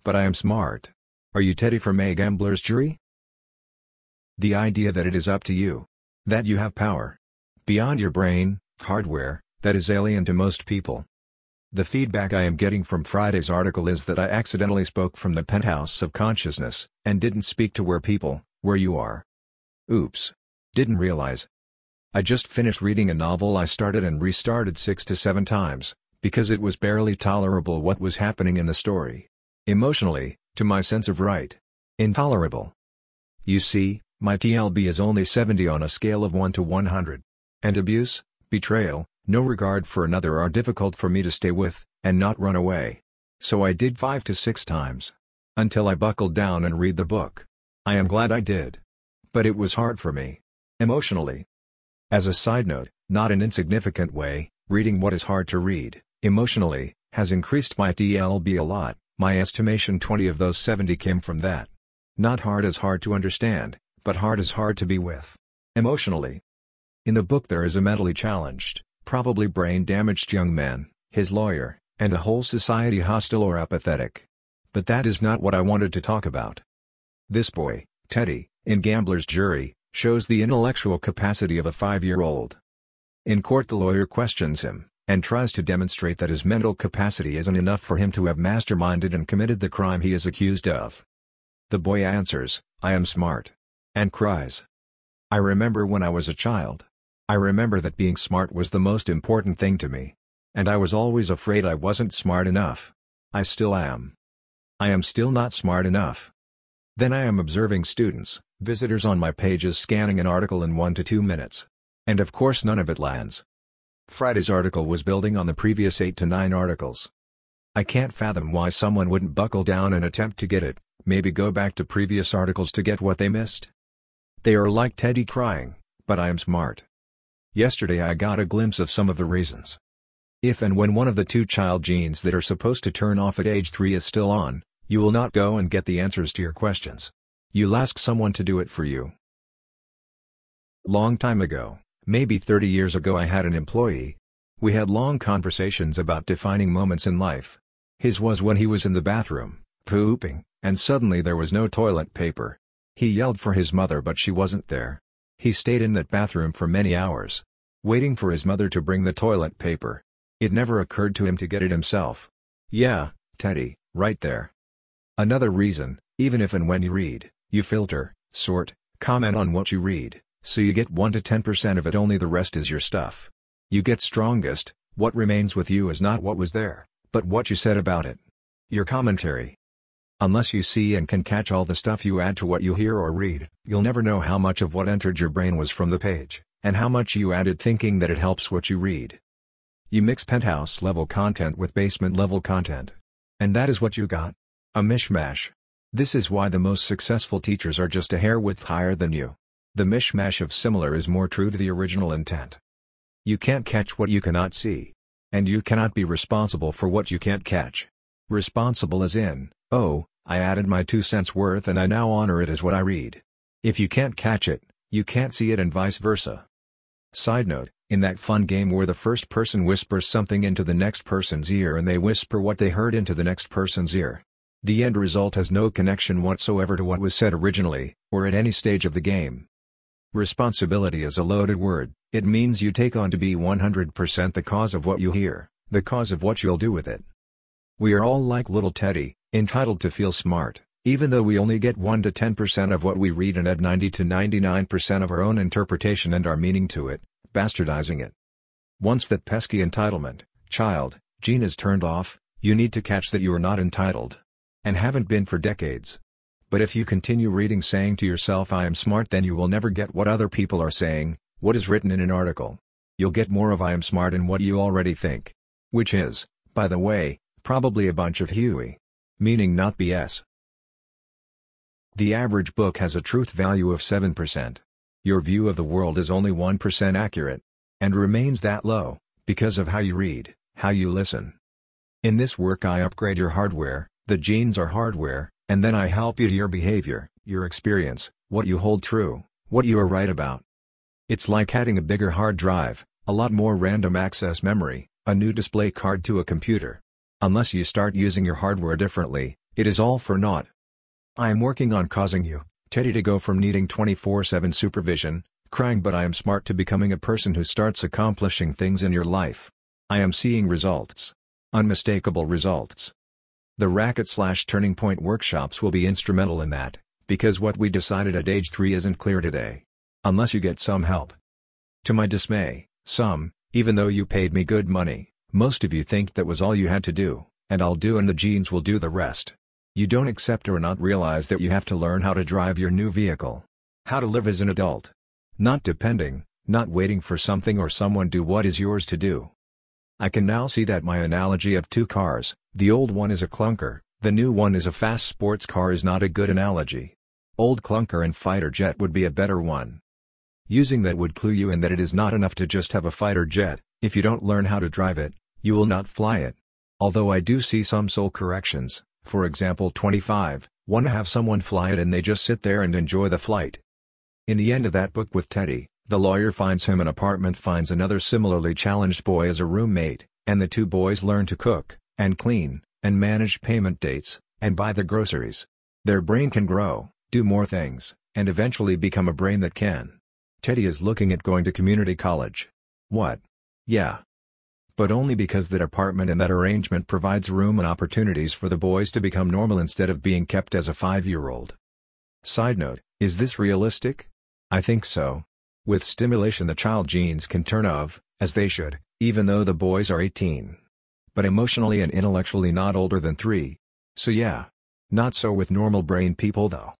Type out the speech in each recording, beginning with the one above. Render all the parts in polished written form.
but I am smart. Are you Teddy from A Gambler's Jury? The idea that it is up to you. That you have power beyond your brain, hardware, that is alien to most people. The feedback I am getting from Friday's article is that I accidentally spoke from the penthouse of consciousness, and didn't speak to where you are. Oops. Didn't realize. I just finished reading a novel I started and restarted 6 to 7 times, because it was barely tolerable what was happening in the story. Emotionally, to my sense of right. Intolerable. You see, my TLB is only 70 on a scale of 1 to 100. And abuse, betrayal, no regard for another are difficult for me to stay with, and not run away. So I did 5 to 6 times. Until I buckled down and read the book. I am glad I did. But it was hard for me. Emotionally. As a side note, not an insignificant way, reading what is hard to read, emotionally, has increased my TLB a lot. My estimation 20 of those 70 came from that. Not hard as hard to understand, but hard as hard to be with. Emotionally. In the book there is a mentally challenged, probably brain-damaged young man, his lawyer, and a whole society hostile or apathetic. But that is not what I wanted to talk about. This boy, Teddy, in Gambler's Jury, shows the intellectual capacity of a 5-year-old. In court the lawyer questions him, and tries to demonstrate that his mental capacity isn't enough for him to have masterminded and committed the crime he is accused of. The boy answers, "I am smart," and cries. I remember when I was a child. I remember that being smart was the most important thing to me. And I was always afraid I wasn't smart enough. I still am. I am still not smart enough. Then I am observing students, visitors on my pages scanning an article in 1 to 2 minutes. And of course none of it lands. Friday's article was building on the previous 8 to 9 articles. I can't fathom why someone wouldn't buckle down and attempt to get it, maybe go back to previous articles to get what they missed. They are like Teddy crying, "But I am smart." Yesterday I got a glimpse of some of the reasons. If and when one of the 2 child genes that are supposed to turn off at age 3 is still on, you will not go and get the answers to your questions. You'll ask someone to do it for you. Long time ago, maybe 30 years ago, I had an employee. We had long conversations about defining moments in life. His was when he was in the bathroom, pooping, and suddenly there was no toilet paper. He yelled for his mother but she wasn't there. He stayed in that bathroom for many hours, waiting for his mother to bring the toilet paper. It never occurred to him to get it himself. Yeah, Teddy, right there. Another reason, even if and when you read, you filter, sort, comment on what you read, so you get 1 to 10% of it, only the rest is your stuff. You get strongest, what remains with you is not what was there, but what you said about it. Your commentary. Unless you see and can catch all the stuff you add to what you hear or read, you'll never know how much of what entered your brain was from the page, and how much you added thinking that it helps what you read. You mix penthouse-level content with basement-level content. And that is what you got. A mishmash. This is why the most successful teachers are just a hair width higher than you. The mishmash of similar is more true to the original intent. You can't catch what you cannot see. And you cannot be responsible for what you can't catch. Responsible as in, oh, I added my 2 cents worth and I now honor it as what I read. If you can't catch it, you can't see it, and vice versa. Side note, in that fun game where the first person whispers something into the next person's ear and they whisper what they heard into the next person's ear, the end result has no connection whatsoever to what was said originally, or at any stage of the game. Responsibility is a loaded word. It means you take on to be 100% the cause of what you hear, the cause of what you'll do with it. We are all like little Teddy, entitled to feel smart, even though we only get 1 to 10% of what we read and add 90 to 99% of our own interpretation and our meaning to it, bastardizing it. Once that pesky entitlement, child, gene is turned off, you need to catch that you are not entitled. And haven't been for decades. But if you continue reading saying to yourself "I am smart," then you will never get what other people are saying, what is written in an article. You'll get more of "I am smart" in what you already think. Which is, by the way, probably a bunch of hooey. Meaning not BS. The average book has a truth value of 7%. Your view of the world is only 1% accurate. And remains that low, because of how you read, how you listen. In this work I upgrade your hardware, the genes are hardware, and then I help you to your behavior, your experience, what you hold true, what you are right about. It's like adding a bigger hard drive, a lot more random access memory, a new display card to a computer. Unless you start using your hardware differently, It is all for naught. I am working on causing you, Teddy, to go from needing 24/7 supervision, crying but I am smart, to becoming a person who starts accomplishing things in your life. I am seeing results. Unmistakable results. The Racket/Turning Point workshops will be instrumental in that, because what we decided at age 3 isn't clear today. Unless you get some help. To my dismay, even though you paid me good money, most of you think that was all you had to do, and I'll do and the genes will do the rest. You don't accept or not realize that you have to learn how to drive your new vehicle. How to live as an adult. Not depending, not waiting for something or someone do what is yours to do. I can now see that my analogy of 2 cars, the old one is a clunker, the new one is a fast sports car, is not a good analogy. Old clunker and fighter jet would be a better one. Using that would clue you in that it is not enough to just have a fighter jet. If you don't learn how to drive it, you will not fly it. Although I do see some soul corrections, for example 25, want to have someone fly it and they just sit there and enjoy the flight. In the end of that book with Teddy, the lawyer finds him an apartment, finds another similarly challenged boy as a roommate, and the 2 boys learn to cook, and clean, and manage payment dates, and buy the groceries. Their brain can grow, do more things, and eventually become a brain that can. Teddy is looking at going to community college. What? Yeah. But only because that apartment and that arrangement provides room and opportunities for the boys to become normal instead of being kept as a 5-year-old. Side note, is this realistic? I think so. With stimulation the child genes can turn off, as they should, even though the boys are 18. But emotionally and intellectually not older than 3. So yeah. Not so with normal brain people though.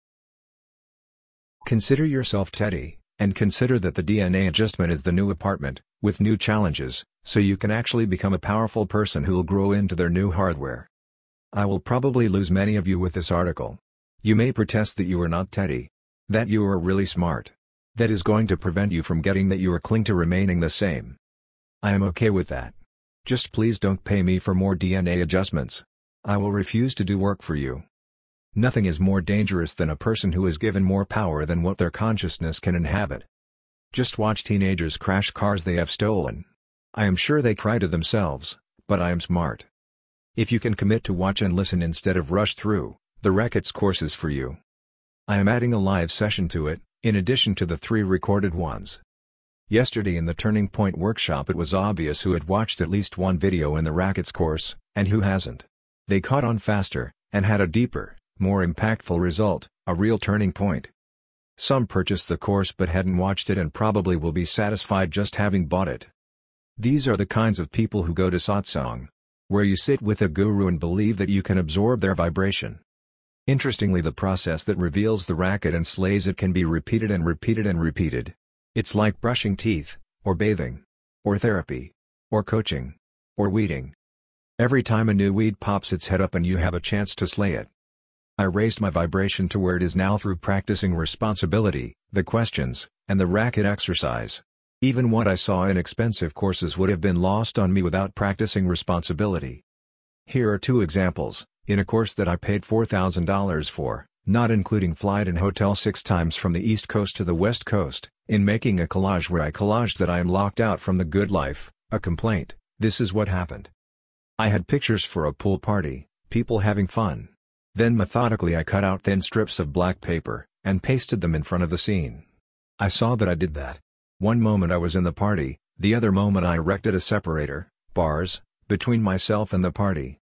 Consider yourself Teddy, and consider that the DNA adjustment is the new apartment, with new challenges, so you can actually become a powerful person who will grow into their new hardware. I will probably lose many of you with this article. You may protest that you are not Teddy. That you are really smart. That is going to prevent you from getting that you are cling to remaining the same. I am okay with that. Just please don't pay me for more DNA adjustments. I will refuse to do work for you. Nothing is more dangerous than a person who is given more power than what their consciousness can inhabit. Just watch teenagers crash cars they have stolen. I am sure they cry to themselves, but I am smart. If you can commit to watch and listen instead of rush through, the Rackets course is for you. I am adding a live session to it, in addition to the 3 recorded ones. Yesterday in the Turning Point workshop it was obvious who had watched at least one video in the Rackets course, and who hasn't. They caught on faster, and had a deeper, more impactful result, a real turning point. Some purchased the course but hadn't watched it and probably will be satisfied just having bought it. These are the kinds of people who go to satsang, where you sit with a guru and believe that you can absorb their vibration. Interestingly, the process that reveals the racket and slays it can be repeated and repeated and repeated. It's like brushing teeth, or bathing, or therapy, or coaching, or weeding. Every time a new weed pops its head up and you have a chance to slay it. I raised my vibration to where it is now through practicing responsibility, the questions, and the racket exercise. Even what I saw in expensive courses would have been lost on me without practicing responsibility. Here are 2 examples, in a course that I paid $4,000 for, not including flight and hotel 6 times from the East Coast to the West Coast, in making a collage where I collaged that I am locked out from the good life, a complaint. This is what happened. I had pictures for a pool party, people having fun. Then methodically I cut out thin strips of black paper, and pasted them in front of the scene. I saw that I did that. One moment I was in the party, the other moment I erected a separator, bars, between myself and the party.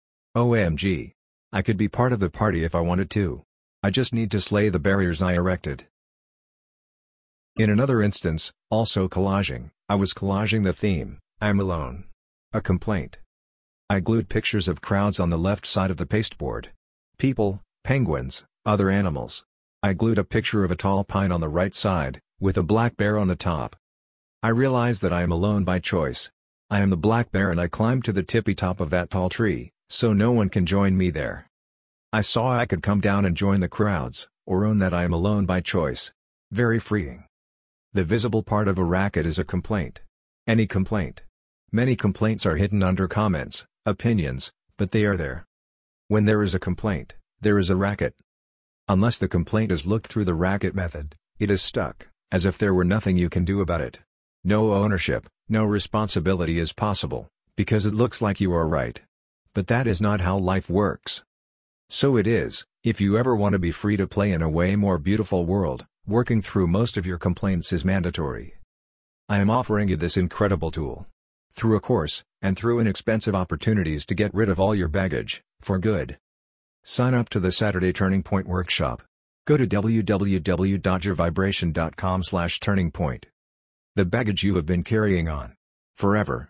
OMG. I could be part of the party if I wanted to. I just need to slay the barriers I erected. In another instance, also collaging, I was collaging the theme, I'm alone. A complaint. I glued pictures of crowds on the left side of the pasteboard. People, penguins, other animals. I glued a picture of a tall pine on the right side, with a black bear on the top. I realize that I am alone by choice. I am the black bear and I climbed to the tippy top of that tall tree, so no one can join me there. I saw I could come down and join the crowds, or own that I am alone by choice. Very freeing. The visible part of a racket is a complaint. Any complaint. Many complaints are hidden under comments, opinions, but they are there. When there is a complaint, there is a racket. Unless the complaint is looked through the racket method, it is stuck, as if there were nothing you can do about it. No ownership, no responsibility is possible, because it looks like you are right. But that is not how life works. So it is, if you ever want to be free to play in a way more beautiful world, working through most of your complaints is mandatory. I am offering you this incredible tool. Through a course, and through inexpensive opportunities to get rid of all your baggage, for good. Sign up to the Saturday Turning Point Workshop. Go to www.yourvibration.com/turningpoint. The baggage you have been carrying on forever